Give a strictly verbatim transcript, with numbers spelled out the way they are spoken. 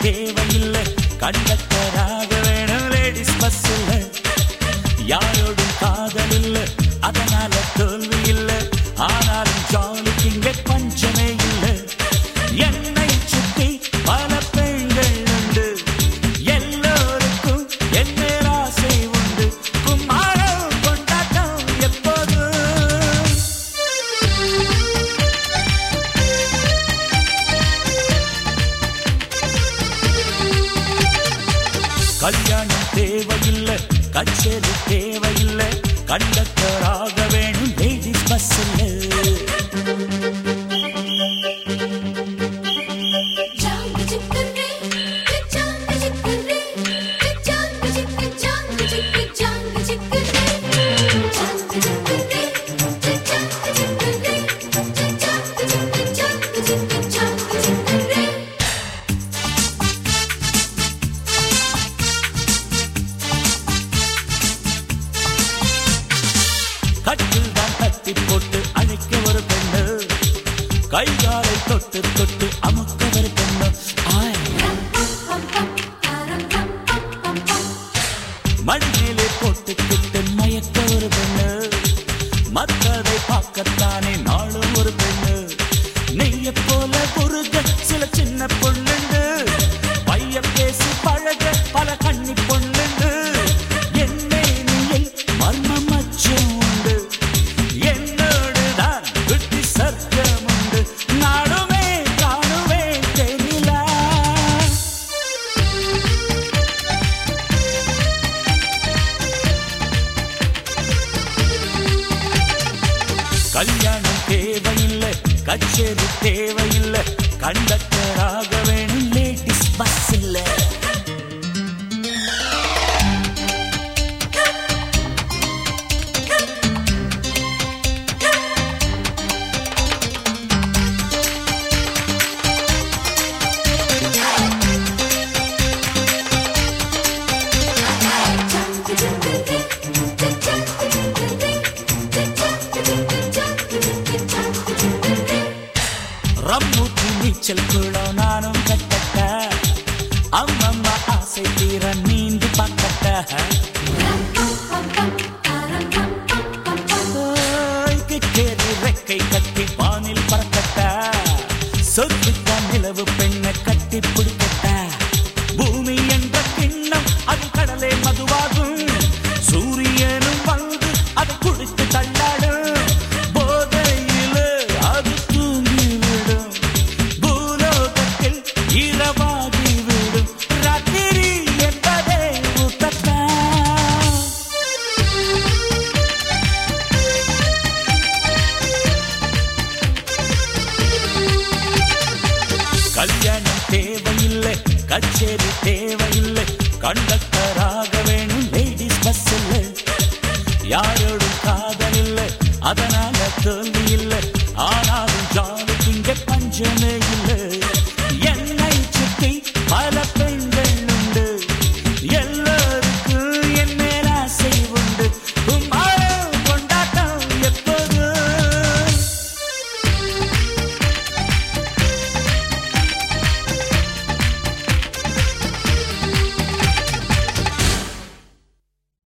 தேவையில்லை, கண்டக்டராக வேணும் ladies bus இல்ல. யாரோடும் காதல் இல்ல, அதனால தோல்வி இல்ல. ஆனாலும் ஜாலிக்கு இங்கே பஞ்சமே இல்ல. என்னை சுத்தி பல பெண்கள் உண்டு, எல்லோருக்கும் என் மேல் ஆசை உண்டு. கும்மாளம் கொண்டாட்டம் எப்போதும். கல்யாணம் தேவையில்லை, கச்சேரி தேவையில்லை, கண்டக்டராக வேணும் லேடிஸ் பஸ் இல்ல. கட்டில் தான் தட்டி போட்டு அழைக்க ஒரு பெண்ணு, கைகாலை தொட்டு தொட்டு அமுக்க ஒரு பெண்ணு. மண்ணிலே போட்டு கிட்டு மயக்க ஒரு பெண்ணு, மற்றதை பார்க்கத்தானே நாளும் ஒரு பெண்ணு. நெய்ய போல குறுக சில சின்ன பொண்ணுண்டு, பைய பேசி பழக பல கண்ணி பொண்ணுண்டு. என்னை நீ மர்மம் மச்சம் உண்டு, என்னோடுதான் விட்டு சர்க்கம் உண்டு. நாடுமே காணுவே தெரியல. கல்யாணம் தேவையில்லை, கச்சேரி தேவையில்லை, கண்டக்டராக வேணும் லேடிஸ் பஸ் இல்ல. ரம்மூத்தி நீச்சல் குளம் நானும் கட்டட்ட, அம்மம்மா ஆசை தீர நீந்தி பார்க்கட்ட. கிட்டேறி ரெக்கை கட்டி வானில் பறக்கட்ட, சொத்துத்தான் நிலவு பெண்ணை கட்டி பிடிக்கட்ட. பூமி என்ற கிண்ணம் அது கடலே மதுவாகும், சூரியனும் வந்து அதை குடித்து தள்ளாடும். போதையிலே அது தூங்கி விடும், பூலோகத்தில் இரவாகி விடும். ராத்திரி என்பதே ஊட்டத்தான். கல்யாணம் தேவையில்லை, கச்சேரி தேவையில்லை, கண்டக்டராக வேணும் லேடிஸ் பஸ் இல்ல. யாரோடும் காதல் இல்லை, அதனால தோல்வி இல்லை. ஆனாலும் ஜாலிக்கு இங்கே பஞ்சமே இல்லை.